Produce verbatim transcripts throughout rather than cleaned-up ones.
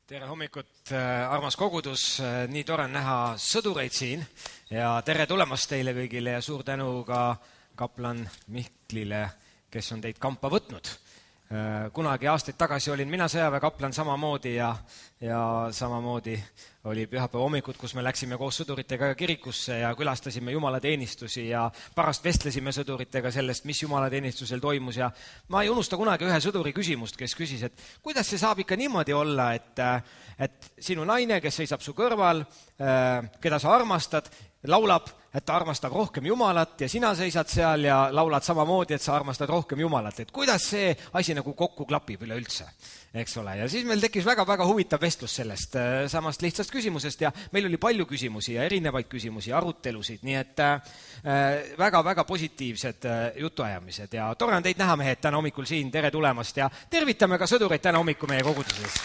Tere hommikut, armas kogudus, nii tore on näha sõdureid siin ja tere tulemast teile kõigile ja suur tänu ka kaplan Mihklile, kes on teid kampa võtnud. Kunagi aastaid tagasi olin mina sõjaväekaplan samamoodi ja, ja samamoodi oli pühapäeva hommikud, kus me läksime koos sõduritega kirikusse ja külastasime jumalateenistusi ja pärast vestlesime sõduritega sellest, mis jumalateenistusel toimus ja ma ei unusta kunagi ühe sõduri küsimust, kes küsis, et kuidas see saab ikka niimoodi olla, et, et sinu naine, kes seisab su kõrval, keda sa armastad, laulab, et ta armastab rohkem Jumalat ja sina seisad seal ja laulad samamoodi, et sa armastad rohkem Jumalat. Et kuidas see asi nagu kokku klapib üleüldse, eks ole. Ja siis meil tekkis väga-väga huvitav vestlus sellest samast lihtsast küsimusest ja meil oli palju küsimusi ja erinevaid küsimusi, arutelusid, nii et väga-väga positiivsed jutuajamised ja tore on teid näha, mehed, täna hommikul siin, tere tulemast ja tervitame ka sõdureid täna hommikul meie koguduses.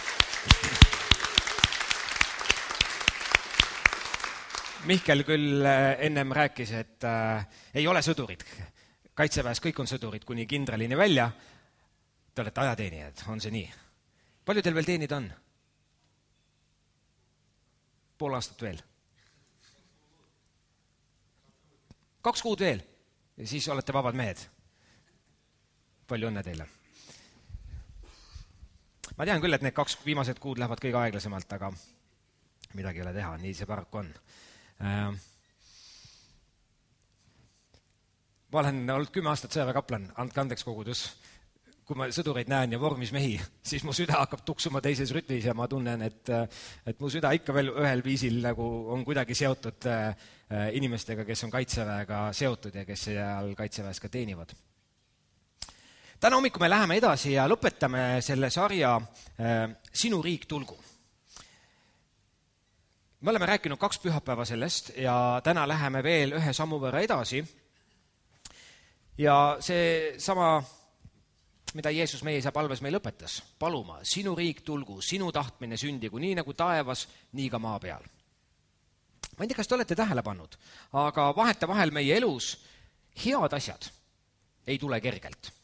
Mihkel küll ennem rääkis, et äh, ei ole sõdurid. Kaitseväes kõik on sõdurid kuni kindralini välja. Te olete ajateenijad, on see nii? Palju teil veel teenid on? Pool aastat veel? Kaks kuud veel? Ja siis olete vabad mehed. Palju õnne teile. Ma tean küll, et need kaks viimased kuud lähevad kõige aeglasemalt, aga midagi ei ole teha, nii see paraku on. Ma olen olnud kümme aastat sõjaväekaplan, andke andeks kogudus. Kui ma sõdureid näen ja vormis mehi, siis mu süda hakkab tuksuma teises rütmis ja ma tunnen, et, et mu süda ikka veel ühel viisil nagu on kuidagi seotud inimestega, kes on kaitseväega seotud ja kes seal kaitseväes ka teenivad. Täna hommikul me läheme edasi ja lõpetame selle sarja Sinu riik tulgu. Me oleme rääkinud kaks pühapäeva sellest ja täna läheme veel ühe sammu võrra edasi. Ja see sama, mida Jeesus meie isa palves meil õpetas, paluma, sinu riik tulgu, sinu tahtmine sündigu, nii nagu taevas, nii ka maa peal. Ma ei tea, kas te olete tähele pannud, aga vaheta vahel meie elus head asjad ei tule kergelt.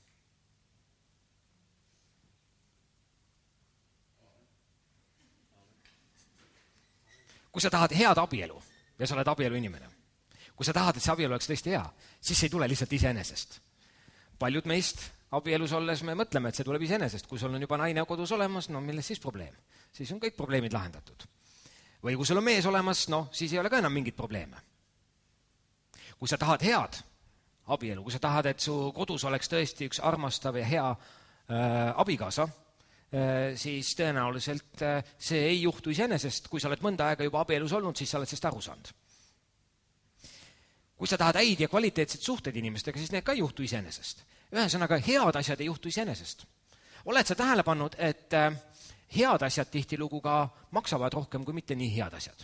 Kui sa tahad head abielu ja sa oled abielu inimene, kui sa tahad, et see abielu oleks tõesti hea, siis see ei tule lihtsalt iseenesest. Paljud meist abielus olles me mõtleme, et see tuleb iseenesest. Kui sul on juba naine kodus olemas, no milles siis probleem? Siis on kõik probleemid lahendatud. Või kui sul on mees olemas, no siis ei ole ka enam mingit probleeme. Kui sa tahad head abielu, kui sa tahad, et su kodus oleks tõesti üks armastav ja hea äh, abikaasa, siis tõenäoliselt see ei juhtu iseenesest. Kui sa oled mõnda aega juba abielus olnud, siis sa oled sellest aru saanud. Kui sa tahad häid ja kvaliteetset suhted inimestega, siis need ka ei juhtu iseenesest. Ühesõnaga, head asjad ei juhtu iseenesest. Oled sa tähele pannud, et head asjad tihtilugu ka maksavad rohkem kui mitte nii head asjad?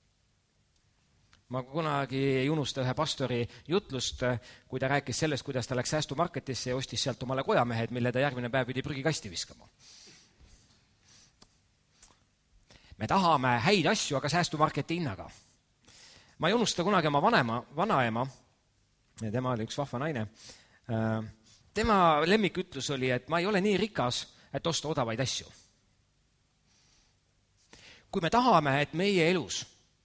Ma kunagi ei unusta ühe pastori jutlust, kui ta rääkis sellest, kuidas ta läks säästumarketisse ja ostis sealt omale kojamehed, mille ta järgmine päev pidi prügikasti viskama. Me tahame häid asju, aga säästumarketi hinnaga. Ma ei unusta kunagi oma vanema, vanaema, ja tema oli üks vahva naine, tema lemmikütlus oli, et ma ei ole nii rikas, et osta odavaid asju. Kui me tahame, et meie elus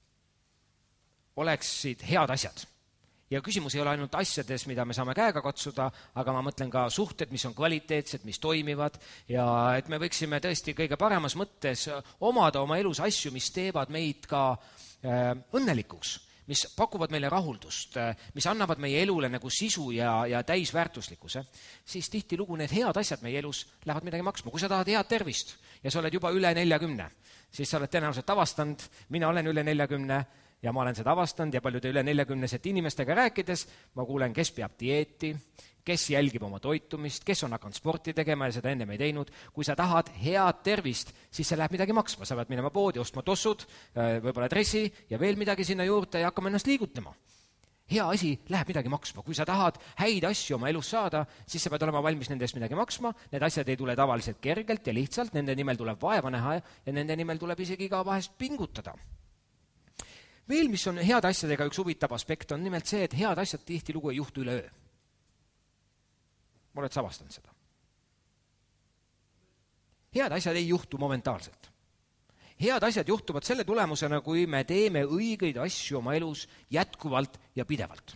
oleksid head asjad, ja küsimus ei ole ainult asjades, mida me saame käega katsuda, aga ma mõtlen ka suhted, mis on kvaliteetsed, mis toimivad ja et me võiksime tõesti kõige paremas mõttes omada oma elus asju, mis teevad meid ka äh, õnnelikuks, mis pakuvad meile rahuldust, äh, mis annavad meie elule nagu sisu ja, ja täisväärtuslikkuse, siis tihtilugu need head asjad meie elus lähevad midagi maksma. Kui sa tahad head tervist ja sa oled juba üle neljakümne, siis sa oled tõenäoliselt avastanud, mina olen üle neljakümne, ja ma olen seda avastanud ja paljude üle neljakümnesete inimestega rääkides, ma kuulen, kes peab dieeti, kes jälgib oma toitumist, kes on hakanud sporti tegema ja seda ennem ei teinud. Kui sa tahad head tervist, siis see läheb midagi maksma. Sa pead minema poodi, ostma tossud, võib-olla dressi ja veel midagi sinna juurde ja hakkama ennast liigutama. Hea asi läheb midagi maksma. Kui sa tahad häid asju oma elus saada, siis sa pead olema valmis nendest midagi maksma. Need asjad ei tule tavaliselt kergelt ja lihtsalt, nende nimel tuleb vaeva näha ja nende nimel tuleb isegi ka vahest pingutada. Veel, mis on head asjadega üks huvitav aspekt, on nimelt see, et head asjad tihtilugu ei juhtu üle öö. Ma oled sa avastanud seda. Head asjad ei juhtu momentaalselt. head asjad juhtuvad selle tulemusena, kui me teeme õigeid asju oma elus jätkuvalt ja pidevalt.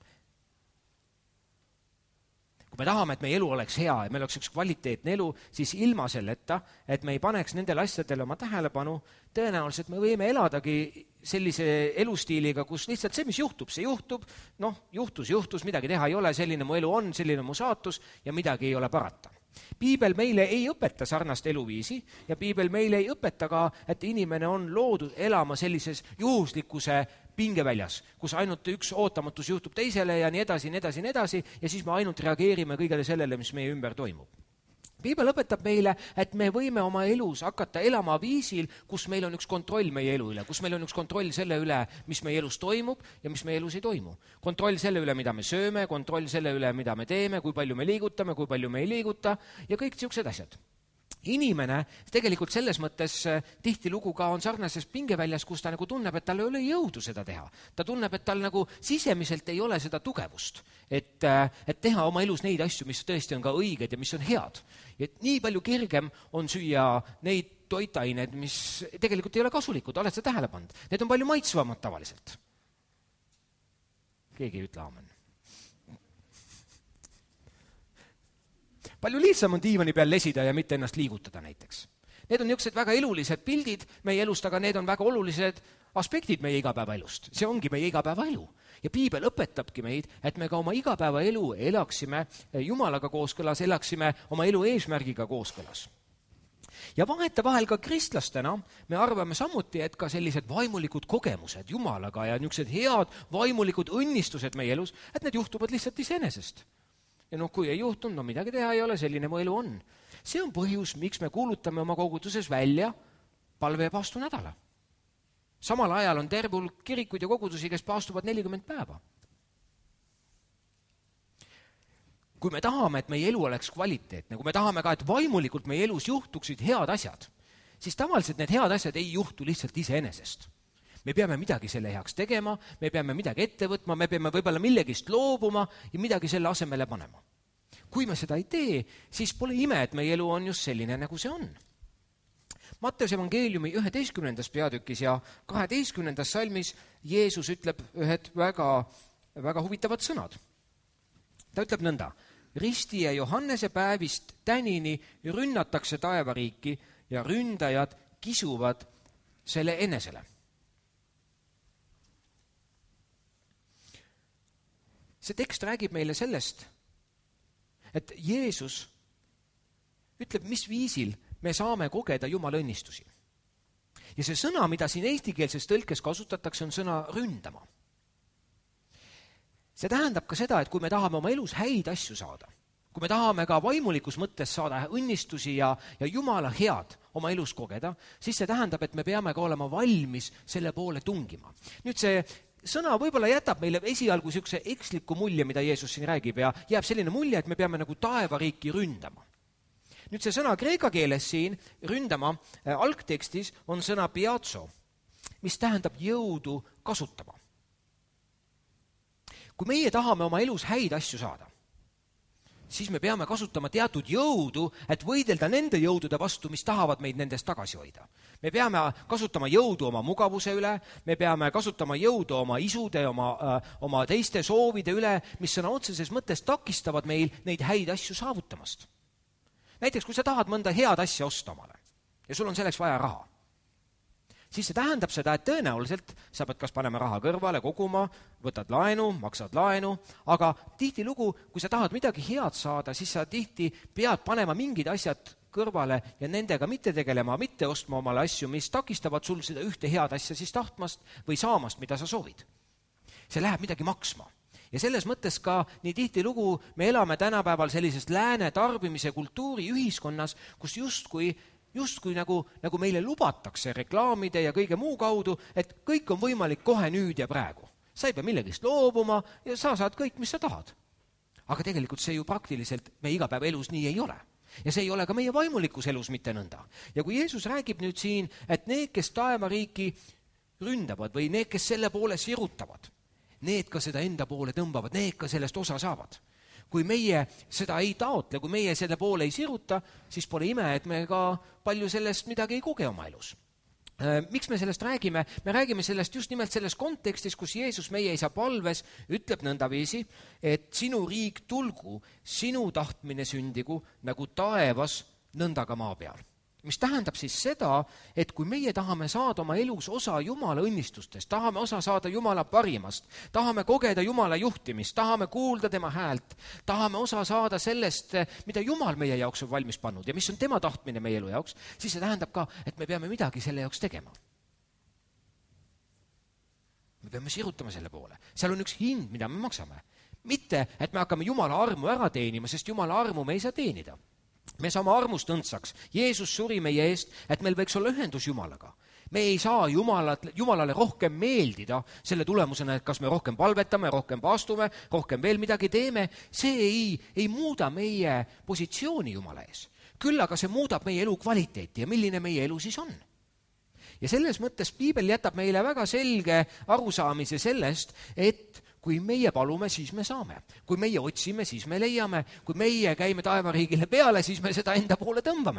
Kui me tahame, et meie elu oleks hea ja meil oleks üks kvaliteetne elu, siis ilma selleta, et me ei paneks nendele asjadele oma tähelepanu, tõenäoliselt me võime eladagi sellise elustiiliga, kus lihtsalt see, mis juhtub, see juhtub, noh, juhtus, juhtus, midagi teha ei ole, selline mu elu on, selline mu saatus ja midagi ei ole parata. Piibel meile ei õpeta sarnast eluviisi ja piibel meile ei õpeta ka, et inimene on loodud elama sellises juhuslikkuse pingeväljas, kus ainult üks ootamatus juhtub teisele ja nii edasi, nii edasi, nii edasi ja siis me ainult reageerime kõigele sellele, mis meie ümber toimub. Piibel õpetab meile, et me võime oma elus hakata elama viisil, kus meil on üks kontroll meie elu üle, kus meil on üks kontroll selle üle, mis meie elus toimub ja mis meie elus ei toimu. Kontroll selle üle, mida me sööme, kontroll selle üle, mida me teeme, kui palju me liigutame, kui palju me ei liiguta ja kõik niisugused asjad. Inimene tegelikult selles mõttes tihtilugu ka on sarnases pingeväljas, kus ta nagu tunneb, et tal ei ole jõudu seda teha. Ta tunneb, et tal nagu sisemiselt ei ole seda tugevust, et, et teha oma elus neid asju, mis tõesti on ka õiged ja mis on head. Et nii palju kergem on süüa neid toitained, mis tegelikult ei ole kasulikud, oled sa tähele pannud? Need on palju maitsvamad tavaliselt. Keegi ei ütle aamen. Palju lihtsam on diivani peal lesida ja mitte ennast liigutada näiteks. Need on niisugused väga elulised pildid meie elust, aga need on väga olulised aspektid meie igapäevaelust. See ongi meie igapäevaelu. Ja piibel õpetabki meid, et me ka oma igapäevaelu elaksime Jumalaga kooskõlas, elaksime oma elu eesmärgiga kooskõlas. Ja vahetevahel ka kristlastena me arvame samuti, et ka sellised vaimulikud kogemused Jumalaga ja niisugused head vaimulikud õnnistused meie elus, et need juhtuvad lihtsalt iseenesest. Ja noh, kui ei juhtunud, no midagi teha ei ole, selline mu elu on. See on põhjus, miks me kuulutame oma koguduses välja palve ja paastu nädala. Samal ajal on terve hulk kirikuid ja kogudusi, kes paastuvad nelikümmend päeva. Kui me tahame, et meie elu oleks kvaliteetne, kui me tahame ka, et vaimulikult meie elus juhtuksid head asjad, siis tavaliselt need head asjad ei juhtu lihtsalt iseenesest. Me peame midagi selle heaks tegema, me peame midagi ette võtma, me peame võib-olla millegist loobuma ja midagi selle asemele panema. Kui me seda ei tee, siis pole ime, et meie elu on just selline, nagu see on. Matteuse evangeeliumi üheteistkümnendas peatükis ja kaheteistkümnendas salmis Jeesus ütleb ühed väga, väga huvitavad sõnad. Ta ütleb nõnda, risti ja Johannese päevist tänini rünnatakse taevariiki ja ründajad kisuvad selle enesele. See tekst räägib meile sellest, et Jeesus ütleb, mis viisil me saame kogeda Jumala õnnistusi. Ja see sõna, mida siin eestikeelses tõlkes kasutatakse, on sõna ründama. See tähendab ka seda, et kui me tahame oma elus häid asju saada, kui me tahame ka vaimulikus mõttes saada õnnistusi ja, ja Jumala head oma elus kogeda, siis see tähendab, et me peame ka olema valmis selle poole tungima. Nüüd see sõna võib-olla jätab meile esialgu niisuguse eksliku mulje, mida Jeesus siin räägib ja jääb selline mulje, et me peame nagu taevariiki ründama. Nüüd see sõna kreeka keeles siin ründama algtekstis on sõna piatso, mis tähendab jõudu kasutama. Kui meie tahame oma elus häid asju saada, siis me peame kasutama teatud jõudu, et võidelda nende jõudude vastu, mis tahavad meid nendest tagasi hoida. Me peame kasutama jõudu oma mugavuse üle, me peame kasutama jõudu oma isude, oma, äh, oma teiste soovide üle, mis sõna otseses mõttes takistavad meil neid häid asju saavutamast. Näiteks, kui sa tahad mõnda head asja osta omale ja sul on selleks vaja raha, siis see tähendab seda, et tõenäoliselt sa pead kas panema raha kõrvale, koguma, võtad laenu, maksad laenu, aga tihtilugu, kui sa tahad midagi head saada, siis sa tihti pead panema mingid asjad kõrvale ja nendega mitte tegelema, mitte ostma omale asju, mis takistavad sul seda ühte head asja siis tahtmast või saamast, mida sa soovid. See läheb midagi maksma. Ja selles mõttes ka nii tihtilugu me elame tänapäeval sellisest lääne tarbimise kultuuri ühiskonnas, kus justkui justkui nagu, nagu meile lubatakse reklaamide ja kõige muu kaudu, et kõik on võimalik kohe nüüd ja praegu. Sa ei pea millegist loobuma ja sa saad kõik, mis sa tahad. Aga tegelikult see ju praktiliselt meie igapäeva elus nii ei ole. Ja see ei ole ka meie vaimulikus elus mitte nõnda. Ja kui Jeesus räägib nüüd siin, et need, kes taevariiki ründavad või need, kes selle poole sirutavad, need ka seda enda poole tõmbavad, need ka sellest osa saavad. Kui meie seda ei taotle, kui meie selle poole ei siruta, siis pole ime, et me ka palju sellest midagi ei koge oma elus. Miks me sellest räägime? Me räägime sellest just nimelt selles kontekstis, kus Jeesus meie isa palves ütleb nõndaviisi, et sinu riik tulgu, sinu tahtmine sündigu nagu taevas, nõnda ka maa peal. Mis tähendab siis seda, et kui meie tahame saada oma elus osa Jumala õnnistustest, tahame osa saada Jumala parimast, tahame kogeda Jumala juhtimist, tahame kuulda tema häält, tahame osa saada sellest, mida Jumal meie jaoks on valmis pannud ja mis on tema tahtmine meie elu jaoks, siis see tähendab ka, et me peame midagi selle jaoks tegema. Me peame sirutama selle poole. Seal on üks hind, mida me maksame. Mitte, et me hakkame Jumala armu ära teenima, sest Jumala armu me ei saa teenida. Me saame armust õndsaks. Jeesus suri meie eest, et meil võiks olla ühendus Jumalaga. Me ei saa Jumalat, Jumalale rohkem meeldida selle tulemusena, et kas me rohkem palvetame, rohkem paastume, rohkem veel midagi teeme. See ei, ei muuda meie positsiooni Jumala ees. Küll aga see muudab meie elu kvaliteeti ja milline meie elu siis on. Ja selles mõttes Piibel jätab meile väga selge arusaamise sellest, et kui meie palume, siis me saame. Kui meie otsime, siis me leiame. Kui meie käime taevariigile peale, siis me seda enda poole tõmbame.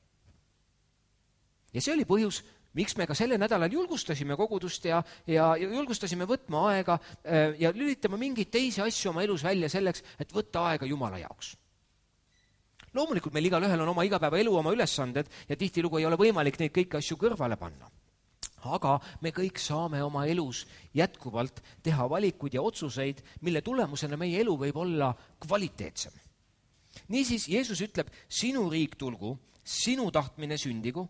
Ja see oli põhjus, miks me ka selle nädalal julgustasime kogudust ja, ja julgustasime võtma aega ja lülitama mingeid teisi asju oma elus välja selleks, et võtta aega Jumala jaoks. Loomulikult meil igal ühel on oma igapäeva elu, oma ülesanded ja tihtilugu ei ole võimalik neid kõiki asju kõrvale panna. Aga me kõik saame oma elus jätkuvalt teha valikuid ja otsuseid, mille tulemusena meie elu võib olla kvaliteetsem. Niisiis, Jeesus ütleb, sinu riik tulgu, sinu tahtmine sündigu,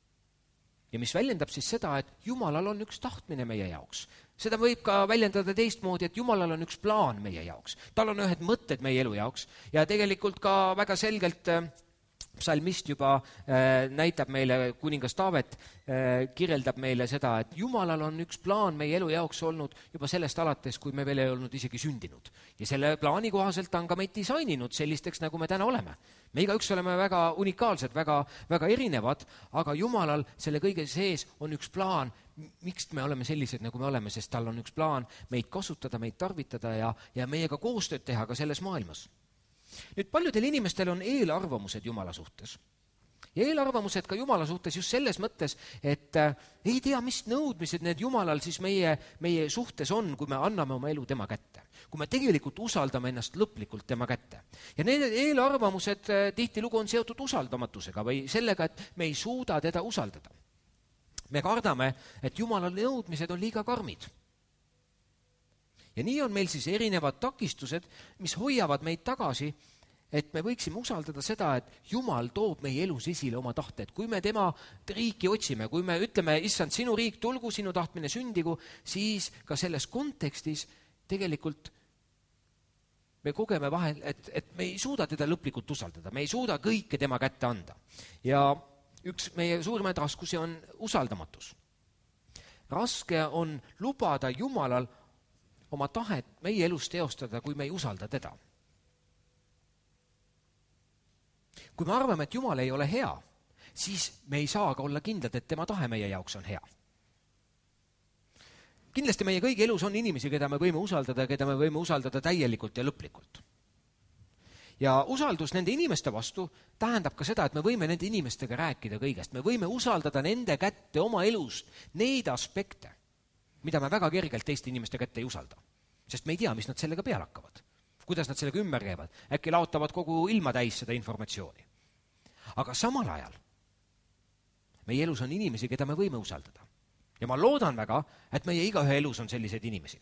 ja mis väljendab siis seda, et Jumalal on üks tahtmine meie jaoks. Seda võib ka väljendada teistmoodi, et Jumalal on üks plaan meie jaoks. Tal on ühed mõtted meie elu jaoks ja tegelikult ka väga selgelt psalmist juba äh, näitab meile, kuningas Taavet äh, kirjeldab meile seda, et Jumalal on üks plaan meie elu jaoks olnud juba sellest alates, kui me veel ei olnud isegi sündinud. Ja selle plaani kohaselt on ka meid disaininud sellisteks, nagu me täna oleme. Me igaüks oleme väga unikaalsed, väga, väga erinevad, aga Jumalal selle kõige sees on üks plaan, miks me oleme sellised, nagu me oleme, sest tal on üks plaan meid kasutada, meid tarvitada ja, ja meiega koostööd teha ka selles maailmas. Nüüd paljudel inimestel on eelarvamused Jumala suhtes. Ja eelarvamused ka Jumala suhtes just selles mõttes, et äh, ei tea, mis nõudmised need Jumalal siis meie, meie suhtes on, kui me anname oma elu tema kätte. Kui me tegelikult usaldame ennast lõplikult tema kätte. Ja need eelarvamused äh, tihtilugu on seotud usaldamatusega või sellega, et me ei suuda teda usaldada. Me kardame, et Jumala nõudmised on liiga karmid. Ja nii on meil siis erinevad takistused, mis hoiavad meid tagasi, et me võiksime usaldada seda, et Jumal toob meie elus esile oma tahted. Kui me tema riiki otsime, kui me ütleme, issand, sinu riik tulgu, sinu tahtmine sündigu, siis ka selles kontekstis tegelikult me kogeme vahel, et, et me ei suuda teda lõplikult usaldada, me ei suuda kõike tema kätte anda. Ja üks meie suurimaid raskusi on usaldamatus. Raske on lubada Jumalal oma tahet meie elus teostada, kui me ei usalda teda. Kui me arvame, et Jumal ei ole hea, siis me ei saa ka olla kindlad, et tema tahe meie jaoks on hea. Kindlasti meie kõigi elus on inimesi, keda me võime usaldada, keda me võime usaldada täielikult ja lõplikult. Ja usaldus nende inimeste vastu tähendab ka seda, et me võime nende inimestega rääkida kõigest. Me võime usaldada nende kätte oma elust neid aspekte, mida me väga kergelt teiste inimeste kätte ei usalda. Sest me ei tea, mis nad sellega peal hakkavad. Kuidas nad sellega ümber käivad. Äkki laotavad kogu ilma täis seda informatsiooni. Aga samal ajal meie elus on inimesi, keda me võime usaldada. Ja ma loodan väga, et meie igaühe elus on selliseid inimesi.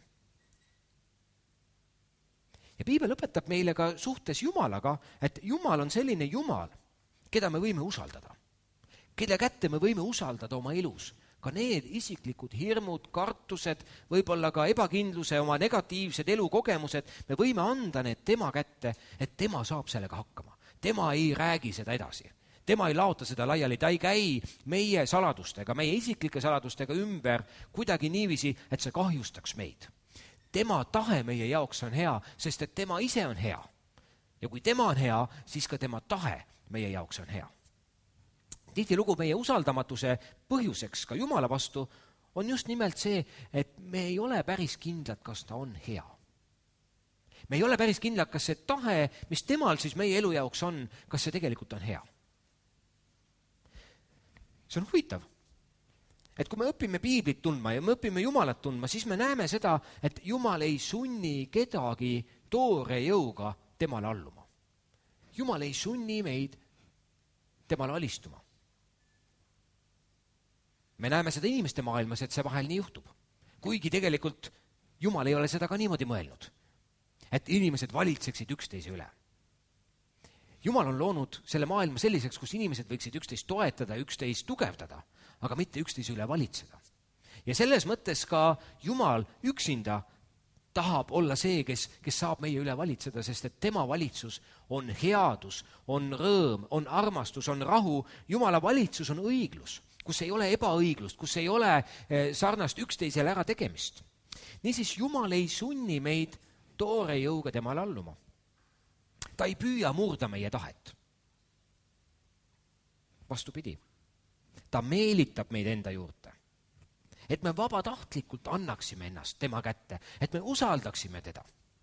Ja Piibel õpetab meile ka suhtes Jumalaga, et Jumal on selline Jumal, keda me võime usaldada. Kelle kätte me võime usaldada oma elus. Ka need isiklikud hirmud, kartused, võib-olla ka ebakindluse, oma negatiivsed elukogemused, me võime anda need tema kätte, et tema saab sellega hakkama. Tema ei räägi seda edasi. Tema ei laota seda laiali, ta ei käi meie saladustega, meie isiklike saladustega ümber kuidagi niiviisi, et see kahjustaks meid. Tema tahe meie jaoks on hea, sest et tema ise on hea. Ja kui tema on hea, siis ka tema tahe meie jaoks on hea. Tihtilugu meie usaldamatuse põhjuseks ka Jumala vastu on just nimelt see, et me ei ole päris kindlad, kas ta on hea. Me ei ole päris kindlad, kas see tahe, mis temal siis meie elu jaoks on, kas see tegelikult on hea. See on huvitav, et kui me õpime piiblit tundma ja me õpime Jumalat tundma, siis me näeme seda, et Jumal ei sunni kedagi toore jõuga temale alluma. Jumal ei sunni meid temale alistuma. Me näeme seda inimeste maailmas, et see vahel nii juhtub. Kuigi tegelikult Jumal ei ole seda ka niimoodi mõelnud, et inimesed valitseksid üksteise üle. Jumal on loonud selle maailma selliseks, kus inimesed võiksid üksteist toetada, üksteist tugevdada, aga mitte üksteise üle valitseda. Ja selles mõttes ka Jumal üksinda tahab olla see, kes, kes saab meie üle valitseda, sest et tema valitsus on headus, on rõõm, on armastus, on rahu. Jumala valitsus on õiglus, kus ei ole ebaõiglust, kus ei ole sarnast üksteisele ära tegemist. Niisiis Jumal ei sunni meid toore jõuga temale alluma. Ta ei püüa murda meie tahet. Vastupidi, ta meelitab meid enda juurde, et me vabatahtlikult annaksime ennast tema kätte, et me usaldaksime teda.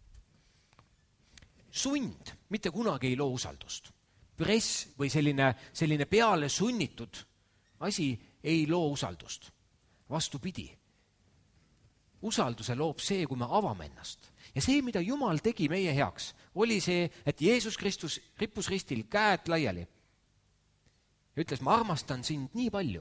Sund mitte kunagi ei loo usaldust. Press või selline, selline peale sunnitud asi ei loo usaldust. Vastupidi, usalduse loob see, kui me avame ennast. Ja see, mida Jumal tegi meie heaks, oli see, et Jeesus Kristus rippus ristil käed laiali ja ütles, ma armastan sind nii palju,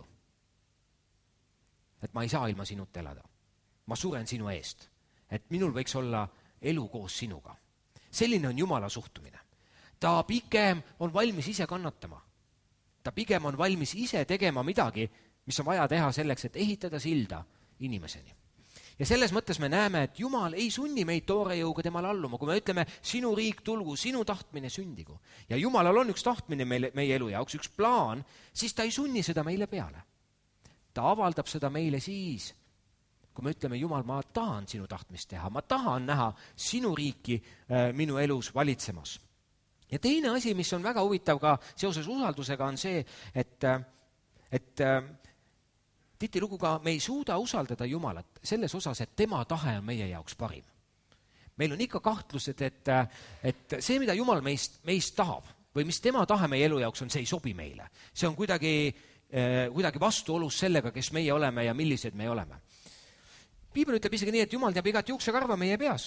et ma ei saa ilma sinut elada. Ma suren sinu eest, et minul võiks olla elu koos sinuga. Selline on Jumala suhtumine. Ta pigem on valmis ise kannatama. Ta pigem on valmis ise tegema midagi, mis on vaja teha selleks, et ehitada silda inimeseni. Ja selles mõttes me näeme, et Jumal ei sunni meid toore jõuga temale alluma, kui me ütleme, sinu riik tulgu, sinu tahtmine sündigu. Ja Jumalal on üks tahtmine meile, meie elu jaoks, üks plaan, siis ta ei sunni seda meile peale. Ta avaldab seda meile siis, kui me ütleme, Jumal, ma tahan sinu tahtmist teha, ma tahan näha sinu riiki äh, minu elus valitsemas. Ja teine asi, mis on väga huvitav ka seoses usaldusega, on see, et, et äh, tihtilugu ka me ei suuda usaldada Jumalat selles osas, et tema tahe on meie jaoks parim. Meil on ikka kahtlused, et, et see, mida Jumal meist, meist tahab või mis tema tahe meie elu jaoks on, see ei sobi meile. See on kuidagi, eh, kuidagi vastuolus sellega, kes meie oleme ja millised me oleme. Piibel ütleb isegi nii, et Jumal teab igat juuksekarva meie peas.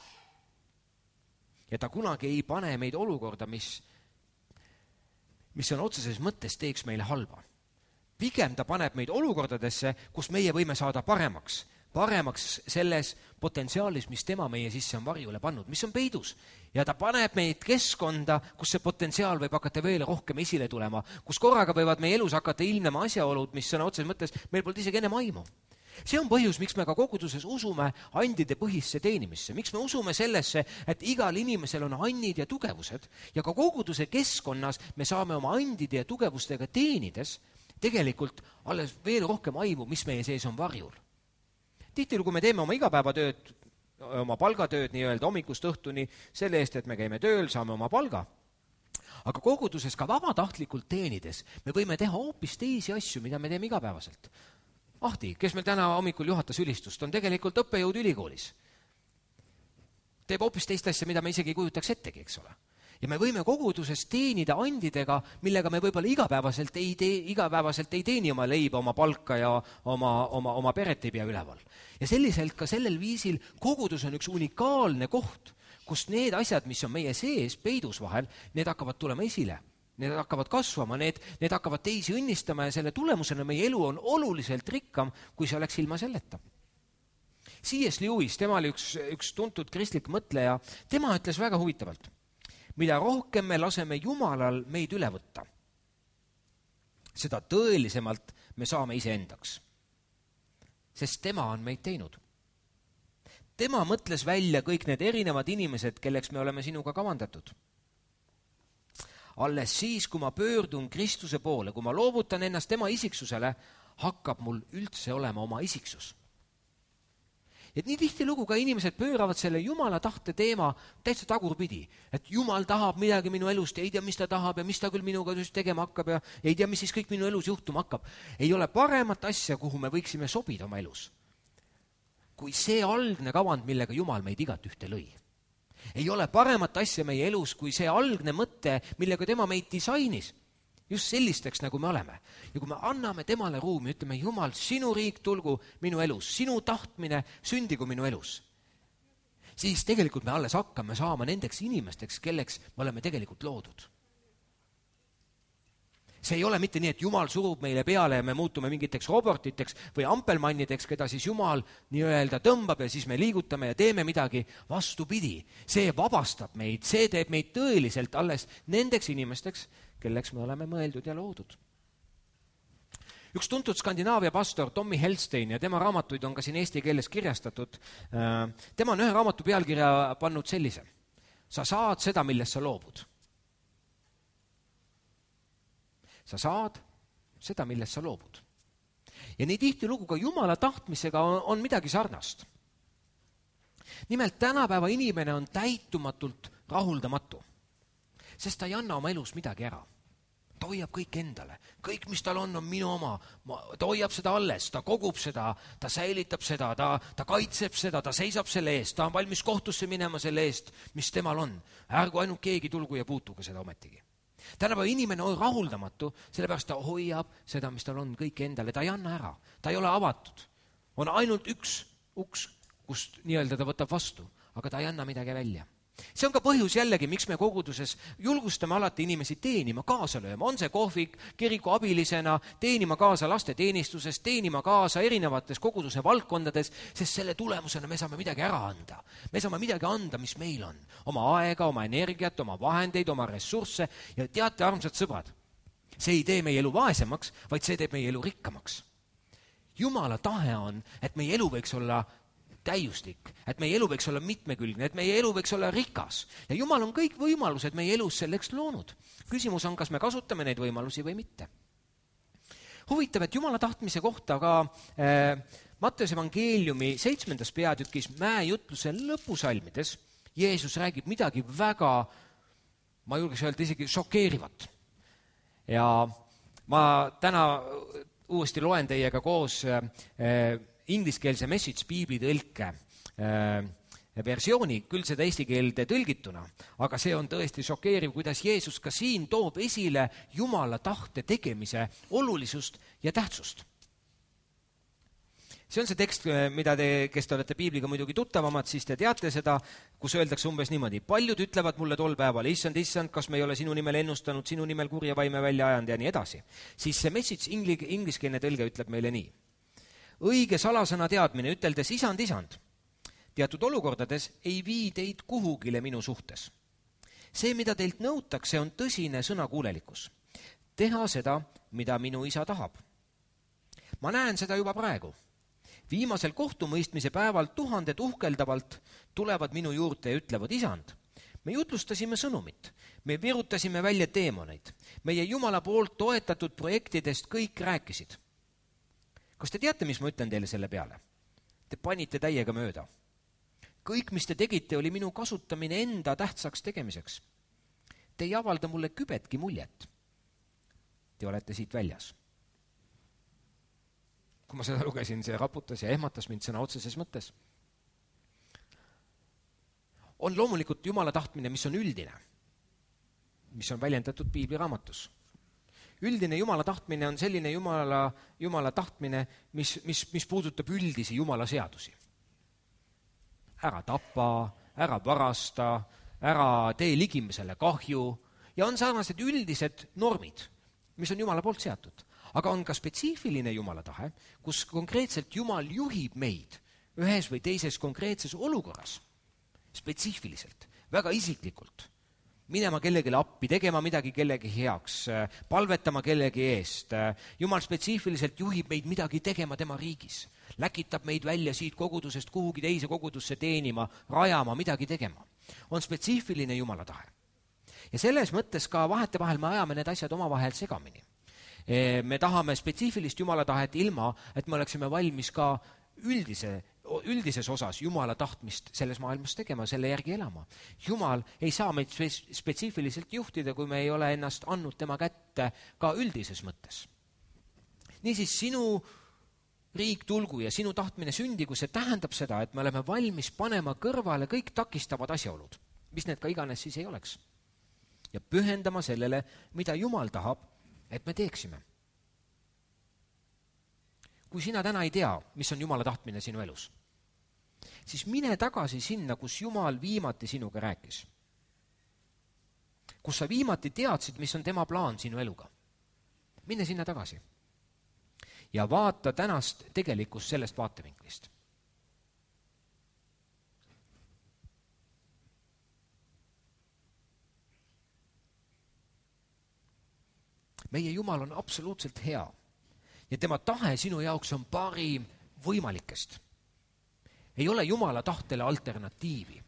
Ja ta kunagi ei pane meid olukorda, mis, mis on otseses mõttes teeks meile halba. Pigem ta paneb meid olukordadesse, kus meie võime saada paremaks, paremaks selles potentsiaalis, mis tema meie sisse on varjule pannud, mis on peidus. Ja ta paneb meid keskkonda, kus see potentsiaal võib hakata veel rohkem esile tulema, kus korraga võivad meie elus hakata ilmnema asjaolud, mis sõna otseses mõttes meil polnud isegi ennem aimu. See on põhjus, miks me ka koguduses usume andide põhisse teenimisse, miks me usume sellesse, et igal inimesel on andid ja tugevused ja ka koguduse keskkonnas me saame oma andide ja tugevustega teenides tegelikult alles veel rohkem aimu, mis meie sees on varjul. Tihtilugu, kui me teeme oma igapäevatööd, oma palgatööd nii-öelda hommikust õhtuni selle eest, et me käime tööl, saame oma palga. Aga koguduses ka vabatahtlikult teenides me võime teha hoopis teisi asju, mida me teeme igapäevaselt. Ahti, kes meil täna hommikul juhatas ülistust, on tegelikult õppejõud ülikoolis. Teeb hoopis teist asja, mida me isegi ei kujutaks ettegi, eks ole. Ja me võime koguduses teenida andidega, millega me võib-olla igapäevaselt ei, tee, igapäevaselt ei teeni oma leiba, oma palka ja oma, oma, oma peret ei pea üleval. Ja selliselt ka sellel viisil kogudus on üks unikaalne koht, kus need asjad, mis on meie sees peidus vahel, need hakkavad tulema esile. Need hakkavad kasvama, need, need hakkavad teisi õnnistama ja selle tulemusena meie elu on oluliselt rikkam, kui see oleks ilma selleta. C S Lewis, tema oli üks, üks tuntud kristlik mõtleja, tema ütles väga huvitavalt. Mida rohkem me laseme Jumalal meid üle võtta, seda tõelisemalt me saame iseendaks. Sest tema on meid teinud. Tema mõtles välja kõik need erinevad inimesed, kelleks me oleme sinuga kavandatud. Alles siis, kui ma pöördun Kristuse poole, kui ma loovutan ennast tema isiksusele, hakkab mul üldse olema oma isiksus. Et nii tihtilugu ka inimesed pööravad selle Jumala tahte teema täitsa tagurpidi, et Jumal tahab midagi minu elust ja ei tea, mis ta tahab ja mis ta küll minuga just tegema hakkab ja ei tea, mis siis kõik minu elus juhtuma hakkab. Ei ole paremat asja, kuhu me võiksime sobida oma elus, kui see algne kavand, millega Jumal meid igat ühte lõi. Ei ole paremat asja meie elus, kui see algne mõte, millega tema meid disainis just sellisteks, nagu me oleme. Ja kui me anname temale ruumi, ütleme, Jumal, sinu riik tulgu minu elus, sinu tahtmine sündigu minu elus, siis tegelikult me alles hakkame saama nendeks inimesteks, kelleks me oleme tegelikult loodud. See ei ole mitte nii, et Jumal surub meile peale ja me muutume mingiteks robotiteks või ampelmannideks, keda siis Jumal nii-öelda tõmbab ja siis me liigutame ja teeme midagi. Vastupidi, see vabastab meid, see teeb meid tõeliselt alles nendeks inimesteks, kelleks me oleme mõeldud ja loodud. Üks tuntud Skandinaavia pastor Tommy Helstein ja tema raamatuid on ka siin eesti keeles kirjastatud. Tema on ühe raamatu pealkirja pannud sellise. Sa saad seda, millest sa loobud. Sa saad seda, millest sa loobud. Ja nii tihti lugu ka Jumala tahtmisega on, on midagi sarnast. Nimelt tänapäeva inimene on täitumatult rahuldamatu, sest ta ei anna oma elus midagi ära. Ta hoiab kõik endale. Kõik, mis tal on, on minu oma. Ta hoiab seda alles, ta kogub seda, ta säilitab seda, ta, ta kaitseb seda, ta seisab selle eest, ta on valmis kohtusse minema selle eest, mis temal on. Ärgu ainult keegi tulgu ja puutugu seda ometigi. Tänapäeva inimene on rahuldamatu, sellepärast ta hoiab seda, mis tal on kõik endale. Ta ei anna ära, ta ei ole avatud. On ainult üks uks, kust nii-öelda ta võtab vastu, aga ta ei anna midagi välja. See on ka põhjus jällegi, miks me koguduses julgustame alati inimesi teenima, kaasa lööma. On see kohvik, kiriku abilisena, teenima kaasa laste teenistuses, teenima kaasa erinevates koguduse valdkondades, sest selle tulemusena me saame midagi ära anda. Me saame midagi anda, mis meil on. Oma aega, oma energiat, oma vahendeid, oma ressursse. Ja teate, armsad sõbrad, see ei tee meie elu vaesemaks, vaid see teeb meie elu rikkamaks. Jumala tahe on, et meie elu võiks olla täiuslik, et meie elu võiks olla mitmekülgne, et meie elu võiks olla rikas. Ja Jumal on kõik võimalused meie elus selleks loonud. Küsimus on, kas me kasutame neid võimalusi või mitte. Huvitav, et Jumala tahtmise kohta ka äh, Matteuse evangeeliumi seitsmendas peatükis mäejutluse lõpusalmides Jeesus räägib midagi väga, ma julgeks öelda, isegi šokeerivat. Ja ma täna uuesti loen teiega koos äh, ingliskeelse message piibli tõlke äh, versiooni, küll seda eesti keelde tõlgituna, aga see on tõesti šokeeriv, kuidas Jeesus ka siin toob esile Jumala tahte tegemise olulisust ja tähtsust. See on see tekst, mida te, kes te olete piibliga muidugi tuttavamad, siis te teate seda, kus öeldakse umbes niimoodi. Paljud ütlevad mulle tol päeval, issand, issand, kas me ei ole sinu nimel ennustanud, sinu nimel kurja vaime välja ajanud ja nii edasi. Siis see message ingli, ingliskeelne tõlge ütleb meile nii. Õige salasõna teadmine, üteldes isand, isand, teatud olukordades ei vii teid kuhugile minu suhtes. See, mida teilt nõutakse, on tõsine sõnakuulelikkus. Teha seda, mida minu isa tahab. Ma näen seda juba praegu. Viimasel kohtumõistmise päeval tuhanded uhkeldavalt tulevad minu juurde ja ütlevad, isand, me jutlustasime sõnumit, me virutasime välja teemoneid, meie Jumala poolt toetatud projektidest kõik rääkisid. Kas te teate, mis ma ütlen teile selle peale? Te panite täiega mööda. Kõik, mis te tegite, oli minu kasutamine enda tähtsaks tegemiseks. Te ei avalda mulle kübetki muljet. Te olete siit väljas. Kui ma seda lugesin, see raputas ja ehmatas mind sõna otseses mõttes. On loomulikult Jumala tahtmine, mis on üldine, mis on väljendatud piibliraamatus. Üldine Jumala tahtmine on selline Jumala, Jumala tahtmine, mis, mis, mis puudutab üldisi Jumala seadusi. Ära tapa, ära varasta, ära tee ligimisele kahju ja on sarnased üldised normid, mis on Jumala poolt seatud. Aga on ka spetsiifiline Jumala tahe, kus konkreetselt Jumal juhib meid ühes või teises konkreetses olukorras, spetsiifiliselt, väga isiklikult, minema kellegile appi, tegema midagi kellegi heaks, palvetama kellegi eest. Jumal spetsiifiliselt juhib meid midagi tegema tema riigis, läkitab meid välja siit kogudusest kuhugi teise kogudusse teenima, rajama, midagi tegema. On spetsiifiline Jumala tahe. Ja selles mõttes ka vahetevahel me ajame need asjad omavahel segamini. Me tahame spetsiifilist Jumala tahet ilma, et me oleksime valmis ka üldise, üldises osas Jumala tahtmist selles maailmas tegema, selle järgi elama. Jumal ei saa meid spetsiifiliselt juhtida, kui me ei ole ennast andnud tema kätte ka üldises mõttes. Niisiis, sinu riik tulgu ja sinu tahtmine sündigu, see tähendab seda, et me oleme valmis panema kõrvale kõik takistavad asjaolud, mis need ka iganes siis ei oleks. Ja pühendama sellele, mida Jumal tahab et me teeksime. Kui sina täna ei tea, mis on Jumala tahtmine sinu elus, siis mine tagasi sinna, kus Jumal viimati sinuga rääkis. Kus sa viimati teadsid, mis on tema plaan sinu eluga. Mine sinna tagasi. Ja vaata tänast tegelikkust sellest vaatevinklist. Meie Jumal on absoluutselt hea ja tema tahe sinu jaoks on parim võimalikest. Ei ole Jumala tahtele alternatiivi.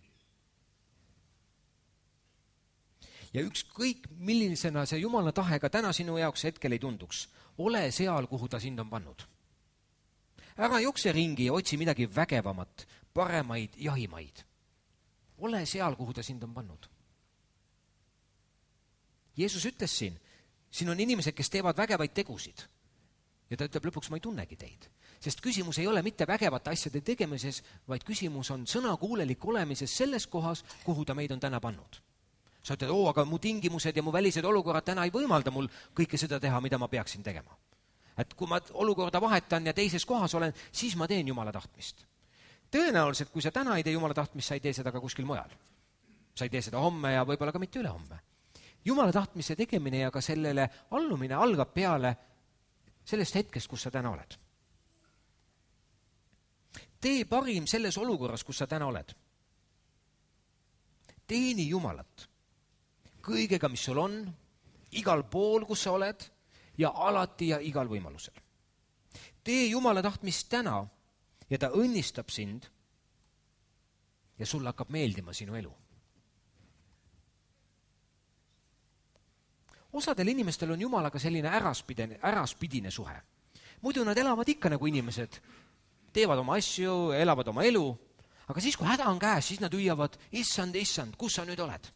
Ja ükskõik millisena see Jumala tahe ka täna sinu jaoks hetkel ei tunduks, ole seal, kuhu ta sind on pannud. Ära jookse ringi ja otsi midagi vägevamat, paremaid jahimaid. Ole seal, kuhu ta sind on pannud. Jeesus ütles siin, siin on inimesed, kes teevad vägevaid tegusid. Ja ta ütleb lõpuks, ma ei tunnegi teid. Sest küsimus ei ole mitte vägevate asjade tegemises, vaid küsimus on sõnakuulelik olemises selles kohas, kuhu ta meid on täna pannud. Sa ütled, oo, aga mu tingimused ja mu välised olukorrad täna ei võimalda mul kõike seda teha, mida ma peaksin tegema. Et kui ma olukorda vahetan ja teises kohas olen, siis ma teen Jumala tahtmist. Tõenäoliselt, kui sa täna ei tee Jumala tahtmist, sa ei tee seda ka kuskil mujal. Sa ei tee seda homme ja võib-olla ka mitte üle homme. Jumala tahtmise tegemine ja ka sellele allumine algab peale sellest hetkest, kus sa täna oled. Tee parim selles olukorras, kus sa täna oled. Teeni Jumalat kõigega, mis sul on, igal pool, kus sa oled ja alati ja igal võimalusel. Tee Jumala tahtmist täna ja ta õnnistab sind ja sul hakkab meeldima sinu elu. Osadel inimestel on Jumalaga selline äraspidine, äraspidine suhe. Muidu nad elavad ikka nagu inimesed, teevad oma asju, elavad oma elu, aga siis, kui häda on käes, siis nad hüüavad, issand, issand, kus sa nüüd oled?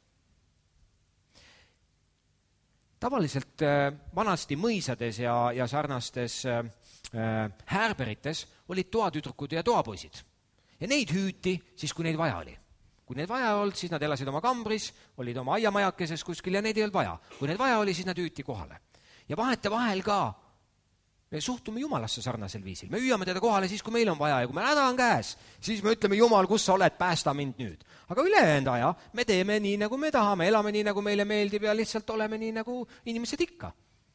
Tavaliselt äh, vanasti mõisades ja, ja sarnastes äh, härberites olid toatüdrukud ja toapoisid. Ja neid hüüti siis, kui neid vaja oli. Kui neid vaja olnud, siis nad elasid oma kambris, olid oma aiamajakeses kuskil ja neid ei olnud vaja. Kui neid vaja oli, siis nad hüüti kohale. Ja vahete vahel ka me suhtume Jumalasse sarnasel viisil. Me hüüame teda kohale siis, kui meil on vaja ja kui meil häda on käes, siis me ütleme, Jumal, kus sa oled, päästa mind nüüd. Aga ülejäänud aja me teeme nii, nagu me tahame, elame nii, nagu meile meeldib ja lihtsalt oleme nii, nagu inimesed ikka.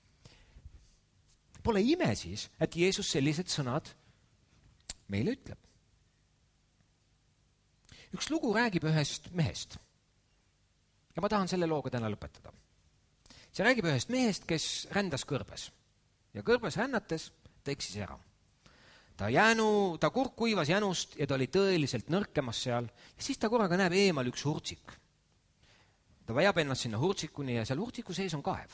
Pole ime siis, et Jeesus sellised sõnad meile ütleb. Üks lugu räägib ühest mehest. Ja ma tahan selle looga täna lõpetada. See räägib ühest mehest, kes rändas kõrbes. Ja kõrbes rännates ta eksis ära. Ta, jänu, ta kurk kuivas jänust ja ta oli tõeliselt nõrkemas seal. Ja siis ta korraga näeb eemal üks hurtsik. Ta vajab ennast sinna hurtsikuni ja seal hurtsiku sees on kaev.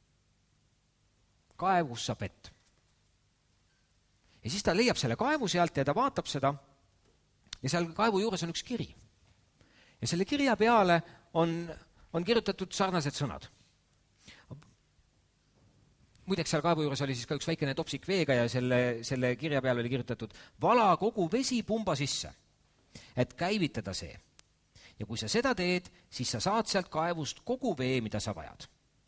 Kaev, kus saab vett. Ja siis ta leiab selle kaevu sealt ja ta vaatab seda. Ja seal kaevu juures on üks kiri. Ja selle kirja peale on, on kirjutatud sarnased sõnad. Muideks seal kaevu juures oli siis ka üks väikene topsik veega ja selle, selle kirja peale oli kirjutatud vala kogu vesi pumba sisse, et käivitada see. Ja kui sa seda teed, siis sa saad sealt kaevust kogu vee, mida sa vajad.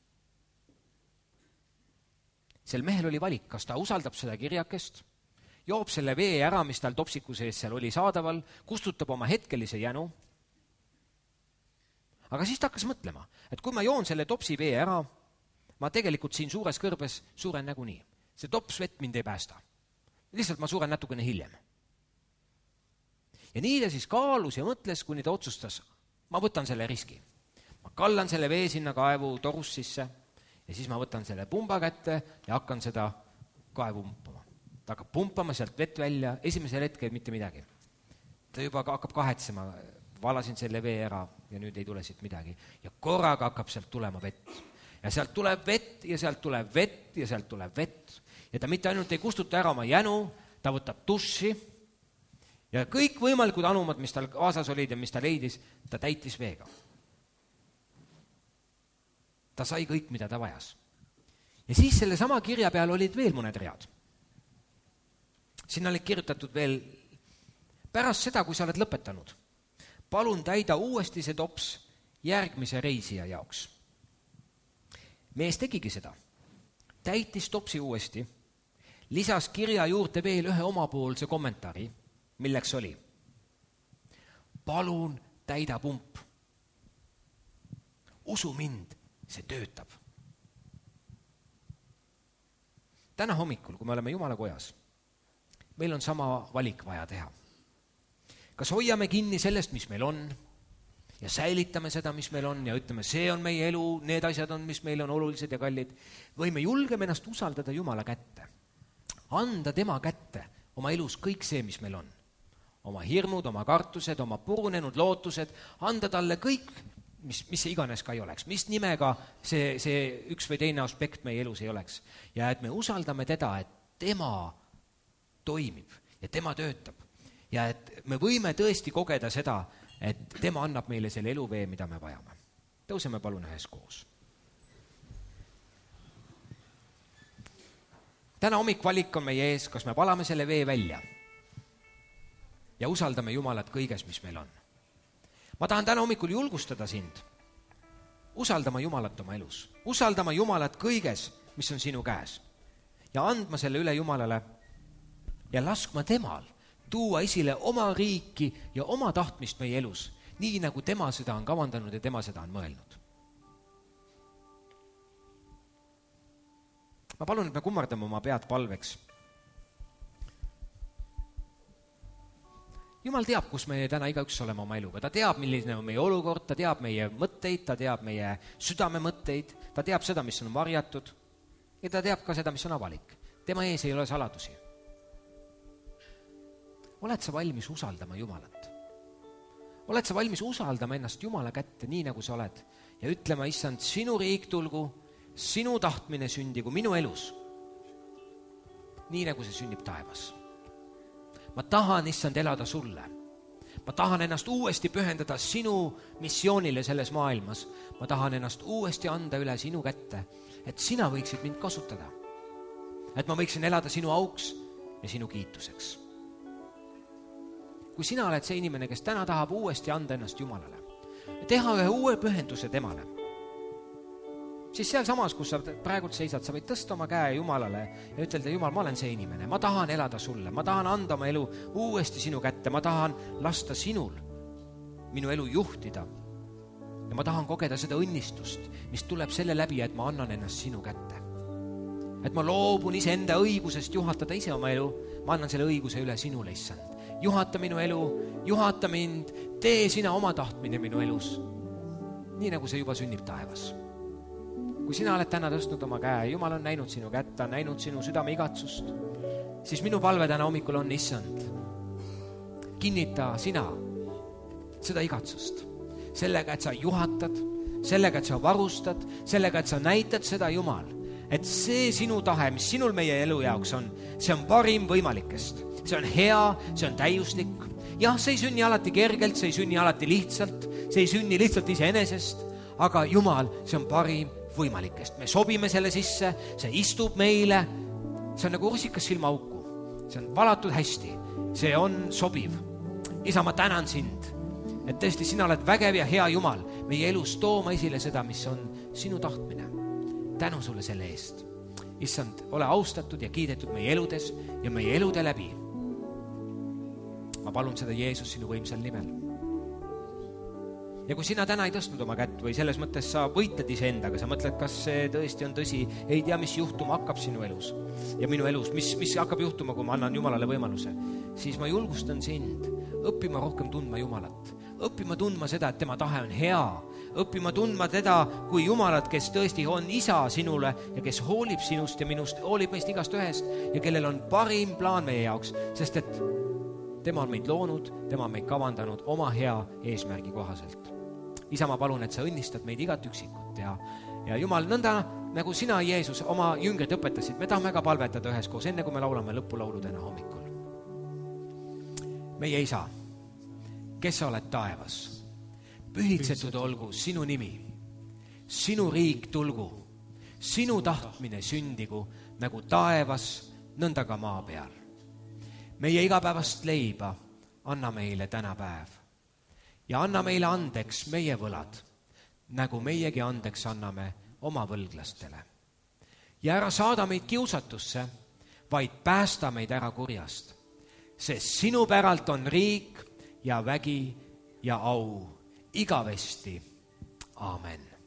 Sel mehel oli valik, kas ta usaldab seda kirjakest, joob selle vee ära, mis tal topsiku sees seal oli saadaval, kustutab oma hetkelise jänu. Aga siis ta hakkas mõtlema, et kui ma joon selle topsi vee ära, ma tegelikult siin suures kõrbes suuren nägu nii. See tops vett mind ei päästa. Lihtsalt ma suuren natukene hiljem. Ja nii ta siis kaalus ja mõtles, kuni ta otsustas, ma võtan selle riski. Ma kallan selle vee sinna kaevu torus sisse ja siis ma võtan selle pumba kätte ja hakkan seda kaevu pumpama. Ta hakkab pumpama sealt vett välja, esimesel hetkel mitte midagi. Ta juba hakkab kahetsema, valasin selle vee ära ja nüüd ei tule siit midagi. Ja korraga hakkab sealt tulema vett. Ja sealt tuleb vett ja sealt tuleb vett ja sealt tuleb vett. Ja ta mitte ainult ei kustuta ära oma jänu, ta võtab tussi ja kõik võimalikud anumad, mis tal kaasas olid ja mis ta leidis, ta täitis veega. Ta sai kõik, mida ta vajas. Ja siis selle sama kirja peal olid veel mõned read. Sinna oli kirjutatud veel pärast seda, kui sa oled lõpetanud. Palun täida uuesti see tops järgmise reisija jaoks. Mees tegigi seda. täitis topsi uuesti, lisas kirja juurde veel ühe omapoolse kommentaari, milleks oli: palun täida pump. Usu mind, see töötab. Täna hommikul, kui me oleme Jumala kojas, meil on sama valik vaja teha. Kas hoiame kinni sellest, mis meil on, ja säilitame seda, mis meil on, ja ütleme, see on meie elu, need asjad on, mis meil on olulised ja kallid, või me julgeme ennast usaldada Jumala kätte, anda tema kätte oma elus kõik see, mis meil on. Oma hirmud, oma kartused, oma purunenud lootused, anda talle kõik, mis, mis see iganes ka ei oleks, mis nimega see, see üks või teine aspekt meie elus ei oleks. Ja et me usaldame teda, et tema toimib ja tema töötab. Ja et me võime tõesti kogeda seda, et tema annab meile selle eluvee, mida me vajame. Tõuseme palun ühes koos. Täna hommikvalik on meie ees, kas me valame selle vee välja ja usaldame Jumalat kõiges, mis meil on. Ma tahan täna hommikul julgustada sind usaldama Jumalat oma elus, usaldama Jumalat kõiges, mis on sinu käes, ja andma selle üle Jumalale ja laskma temal tuua esile oma riiki ja oma tahtmist meie elus, nii nagu tema seda on kavandanud ja tema seda on mõelnud. Ma palun, et me kummardame oma pead palveks. Jumal teab, kus me täna igaüks oleme oma eluga. Ta teab, milline on meie olukord, ta teab meie mõtteid, ta teab meie südame mõtteid, ta teab seda, mis on varjatud, ja ta teab ka seda, mis on avalik. Tema ees ei ole saladusi. Oled sa valmis usaldama Jumalat? Oled sa valmis usaldama ennast Jumala kätte, nii nagu sa oled, ja ütlema, issand, sinu riik tulgu, sinu tahtmine sündigu minu elus, nii nagu see sünnib taevas. Ma tahan, issand, elada sulle. Ma tahan ennast uuesti pühendada sinu missioonile selles maailmas. Ma tahan ennast uuesti anda üle sinu kätte, et sina võiksid mind kasutada. Et ma võiksin elada sinu auks ja sinu kiituseks. Kui sina oled see inimene, kes täna tahab uuesti anda ennast Jumalale, teha ühe uue pühenduse temale, siis seal samas, kus sa praegult seisad, sa võid tõsta oma käe Jumalale ja ütelda, Jumal, ma olen see inimene, ma tahan elada sulle, ma tahan anda oma elu uuesti sinu kätte, ma tahan lasta sinul minu elu juhtida ja ma tahan kogeda seda õnnistust, mis tuleb selle läbi, et ma annan ennast sinu kätte. Et ma loobun iseenda õigusest juhatada ise oma elu, ma annan selle õiguse üle sinule, issand. Juhata minu elu, juhata mind, tee sina oma tahtmine minu elus, nii nagu see juba sünnib taevas. Kui sina oled täna tõstnud oma käe, Jumal on näinud sinu kätt, on näinud sinu südame igatsust, siis minu palve täna hommikul on, issand, kinnita sina seda igatsust sellega, et sa juhatad, sellega, et sa varustad, sellega, et sa näitad seda, Jumal, et see sinu tahe, mis sinul meie elu jaoks on, see on parim võimalikest. See on hea, see on täiuslik. Jah, see ei sünni alati kergelt, see ei sünni alati lihtsalt, see ei sünni lihtsalt iseenesest, aga Jumal, see on parim võimalikest. Me sobime selle sisse, see istub meile, see on nagu rusikas silmaauku, see on valatud hästi, see on sobiv. Isa, ma tänan sind, et tõesti sina oled vägev ja hea Jumal meie elus tooma esile seda, mis on sinu tahtmine. Tänu sulle selle eest. Issand, ole austatud ja kiidetud meie eludes ja meie elude läbi. Ma palun seda Jeesus sinu võimsal nimel. Ja kui sina täna ei tõstnud oma kätt või selles mõttes sa võitled iseendaga, sa mõtled, kas see tõesti on tõsi, ei tea, mis juhtuma hakkab sinu elus ja minu elus, mis, mis hakkab juhtuma, kui ma annan Jumalale võimaluse, siis ma julgustan sind õppima rohkem tundma Jumalat, õppima tundma seda, et tema tahe on hea, õppima tundma teda kui Jumalat, kes tõesti on isa sinule ja kes hoolib sinust ja minust, hoolib meist igast ühest ja kellel on parim plaan meie jaoks, sest et tema on meid loonud, tema on meid kavandanud oma hea eesmärgi kohaselt. Isa, ma palun, et sa õnnistad meid igat üksikut ja, ja Jumal, nõnda nagu sina, Jeesus, oma jüngrid õpetasid, me tahame ka palvetada üheskoos, enne kui me laulame lõpulaulu täna hommikul. Meie isa, kes sa oled taevas, pühitsetud olgu sinu nimi, sinu riik tulgu, sinu tahtmine sündigu nagu taevas, nõnda ka maa peal. Meie igapäevast leiba anna meile täna päev ja anna meile andeks meie võlad, nagu meiegi andeks anname oma võlglastele. ja ära saada meid kiusatusse, vaid päästa meid ära kurjast. Sest sinu päralt on riik ja vägi ja au igavesti. Aamen.